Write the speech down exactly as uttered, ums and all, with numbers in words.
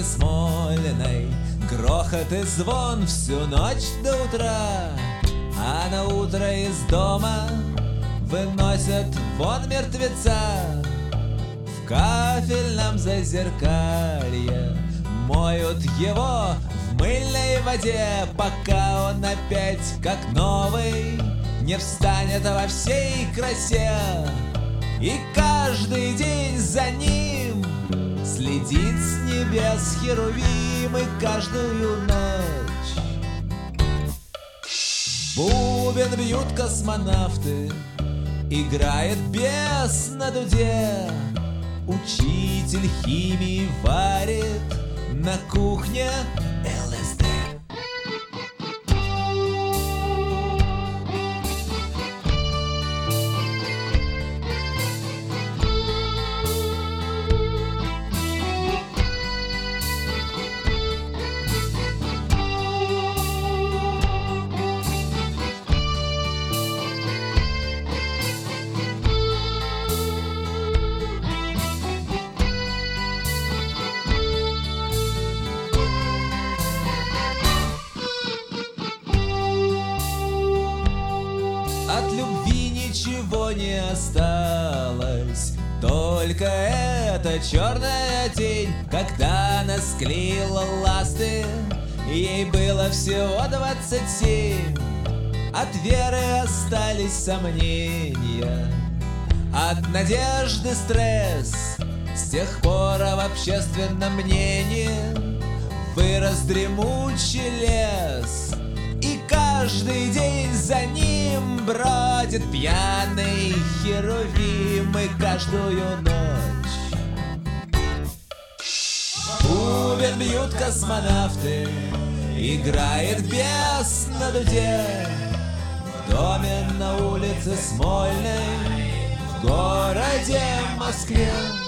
улице Смольной грохот и звон всю ночь до утра, а на утро из дома выносят вон мертвеца. В кафельном зазеркалье моют его в мыльной воде, пока он опять, как новый, не встанет во всей красе. И каждый день за ним следит с небес Херувим, и каждую ночь бубен бьют космонавты, играет бес на дуде. Учитель химии варит на кухне эл эс дэ. От любви ничего не осталось, только эта черная тень, когда она склеила ласты. Ей было всего двадцать семь. От веры остались сомнения, от надежды стресс. С тех пор в общественном мнении вырос дремучий лес, и каждый день за ним бродит пьяный Херувим, и каждую ночь бубен бьют космонавты, играет бес на дуде. В доме на улице Смольной, в городе Москве.